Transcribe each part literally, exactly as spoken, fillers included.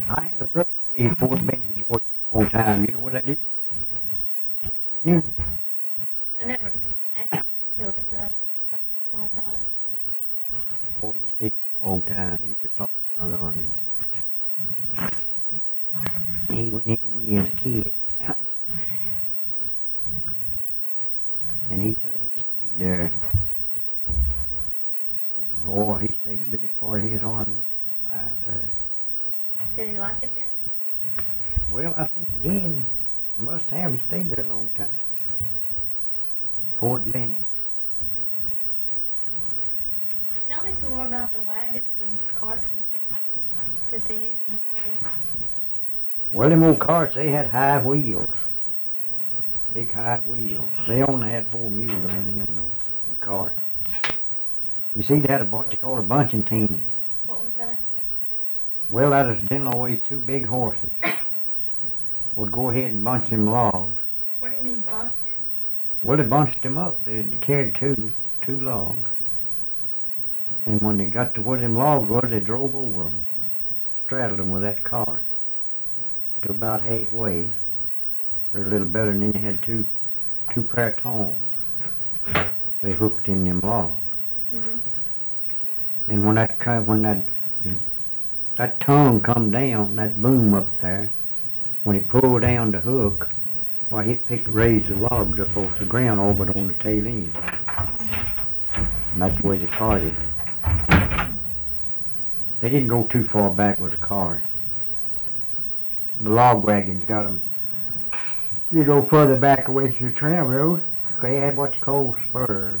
I had a brother stay in Fort Benning, Georgia for a long time. You know what that is? Fort Benning? I never actually to it, but I thought a lot about it. Boy, he stayed for a long time. He retired out of the army. He went in when he was a kid. And he took, he stayed there. Oh, he stayed the biggest part of his army life there. Did he like it there? Well, I think he did. Must have. He stayed there a long time. Fort Benning. Tell me some more about the wagons and carts and things that they used in Marvin. Well, them old carts, they had high wheels. Big high wheels. They only had four mules on them, though, in carts. You see, they had a, what you call a bunching team. What was that? Well, that was generally always two big horses. Would go ahead and bunch them logs. What do you mean bunch? Well, they bunched them up. They carried two, two logs. And when they got to where them logs was, they drove over them. Straddled them with that cart. To about halfway. They're a little better, and then they had two, two pair of tongs. They hooked in them logs. Mm-hmm. And when that co- when that that tongue come down, that boom up there, when it pulled down the hook, why it picked raised the logs up off the ground over on the tail end. And that's the way they carted. They didn't go too far back with the cart. The log wagons got them. You go further back away from your trail, they had what they call spurs.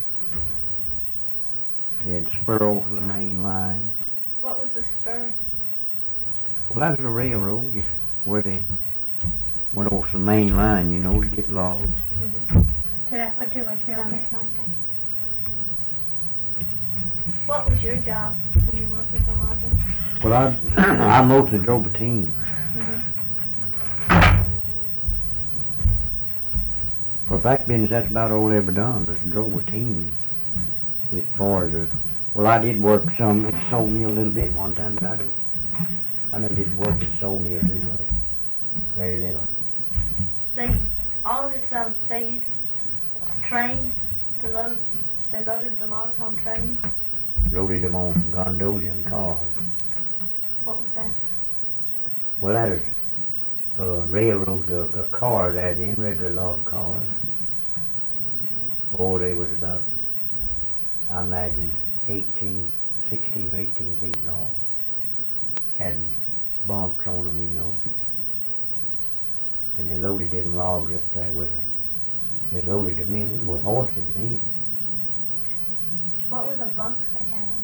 They had spur over the main line. What was the spurs? Well, that was a railroad you- where they went off the main line, you know, to get logs. Mm-hmm. Did I put too much milk in? What was your job when you worked at the lodging? Well, I I mostly drove a team. Mm-hmm. For fact business, that's about all I ever done, was drove a team. As far as, a, well, I did work some, it sold me a little bit one time, but I don't, I never did work that sold me a too much. Very little. They all this um they used trains to load. They loaded the logs on trains. Loaded them on Gondolian cars. What was that? Well, that was a railroad, a, a car that in regular log cars. Oh, they was about, I imagine, eighteen, sixteen or eighteen feet long. Had bunks on them, you know. And they loaded them logs up there with a, they loaded them in with horses in. What were the bunks they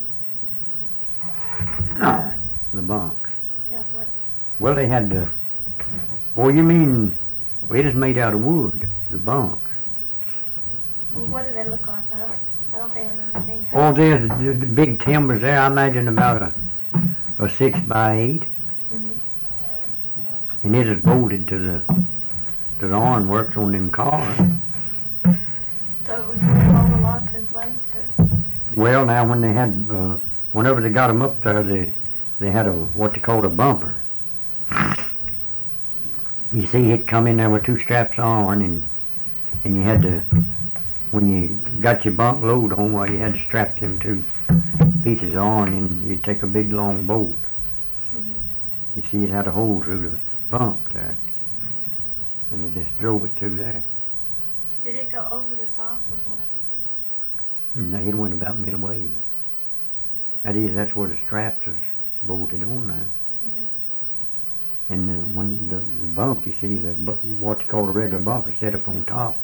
had on it? The bunks. Yeah, what? Well, they had the, oh, you mean, well, it is made out of wood, the bunks. Well, what do they look like? I don't. I don't think I've ever seen. Oh, there's the, the big timbers there. I imagine about a, a six by eight. Mm-hmm. And it is bolted to the to the ironworks on them cars. So it was with all the logs in place, or? Well, now when they had, uh, whenever they got them up there, they they had a what they called a bumper. You see, it come in there with two straps on, and and you had to, when you got your bunk load on, well, you had to strap them two pieces on, and you'd take a big long bolt. Mm-hmm. You see, it had a hole through the bump there, and they just drove it through there. Did it go over the top or what? No, it went about midway. That is, that's where the straps is bolted on there. Mm-hmm. And uh, when the, the bump, you see, the bu- what you call a regular bump is set up on top.